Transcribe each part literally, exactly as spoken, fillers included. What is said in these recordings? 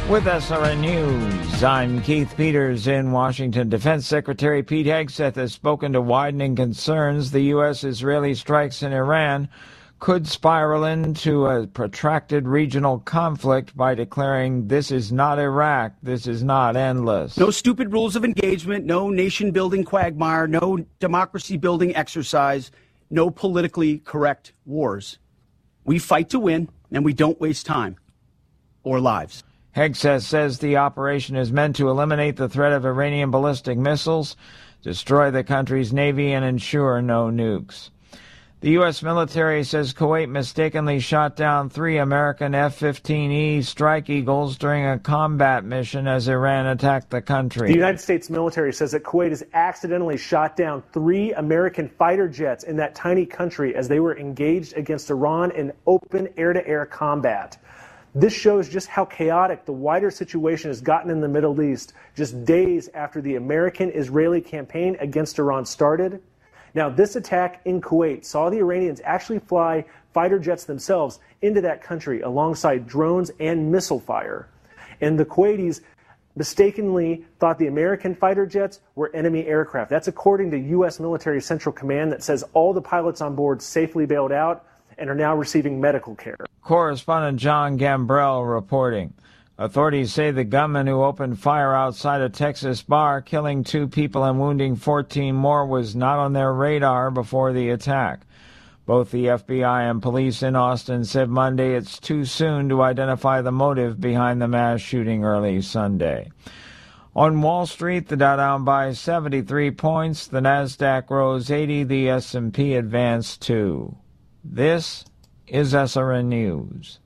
With S R N News, I'm Keith Peters in Washington. Defense Secretary Pete Hegseth has spoken to widening concerns the U S-Israeli strikes in Iran could spiral into a protracted regional conflict by declaring this is not Iraq, this is not endless. No stupid rules of engagement, no nation-building quagmire, no democracy-building exercise, no politically correct wars. We fight to win, and we don't waste time or lives. Hegseth says the operation is meant to eliminate the threat of Iranian ballistic missiles, destroy the country's navy, and ensure no nukes. The U S military says Kuwait mistakenly shot down three American F fifteen E Strike Eagles during a combat mission as Iran attacked the country. The United States military says that Kuwait has accidentally shot down three American fighter jets in that tiny country as they were engaged against Iran in open air-to-air combat. This shows just how chaotic the wider situation has gotten in the Middle East just days after the American-Israeli campaign against Iran started. Now, this attack in Kuwait saw the Iranians actually fly fighter jets themselves into that country alongside drones and missile fire. And the Kuwaitis mistakenly thought the American fighter jets were enemy aircraft. That's according to U S Military Central Command that says all the pilots on board safely bailed out and are now receiving medical care. Correspondent John Gambrell reporting. Authorities say the gunman who opened fire outside a Texas bar, killing two people and wounding fourteen more, was not on their radar before the attack. Both the F B I and police in Austin said Monday it's too soon to identify the motive behind the mass shooting early Sunday. On Wall Street, the Dow down by seventy-three points, the Nasdaq rose eighty, the S and P advanced two. This is S R N News.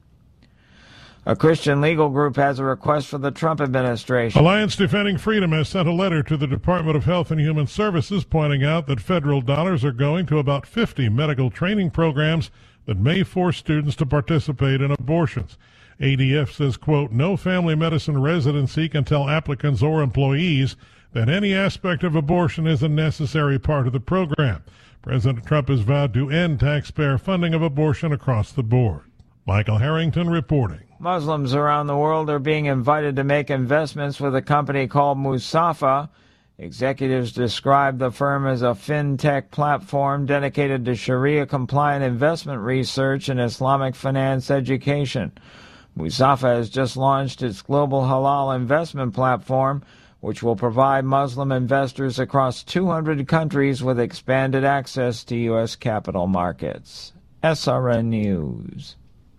A Christian legal group has a request for the Trump administration. Alliance Defending Freedom has sent a letter to the Department of Health and Human Services pointing out that federal dollars are going to about fifty medical training programs that may force students to participate in abortions. A D F says, quote, no family medicine residency can tell applicants or employees that any aspect of abortion is a necessary part of the program. President Trump has vowed to end taxpayer funding of abortion across the board. Michael Harrington reporting. Muslims around the world are being invited to make investments with a company called Musafa. Executives describe the firm as a fintech platform dedicated to Sharia-compliant investment research and Islamic finance education. Musafa has just launched its global halal investment platform, which will provide Muslim investors across two hundred countries with expanded access to U S capital markets. S R N News.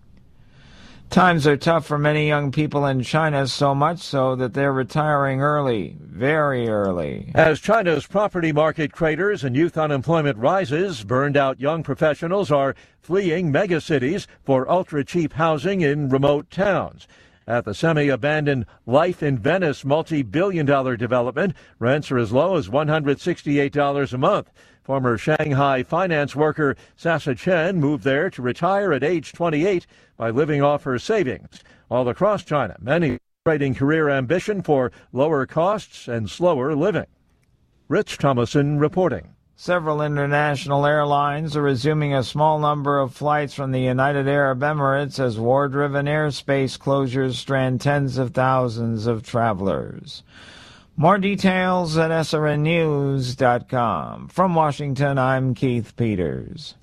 Times are tough for many young people in China, so much so that they're retiring early, very early. As China's property market craters and youth unemployment rises, burned-out young professionals are fleeing megacities for ultra-cheap housing in remote towns. At the semi-abandoned Life in Venice multi-billion dollar development, rents are as low as one hundred sixty-eight dollars a month. Former Shanghai finance worker Sasa Chen moved there to retire at age twenty-eight by living off her savings. All across China, many trading career ambition for lower costs and slower living. Rich Thomason reporting. Several international airlines are resuming a small number of flights from the United Arab Emirates as war-driven airspace closures strand tens of thousands of travelers. More details at S R N news dot com. From Washington, I'm Keith Peters.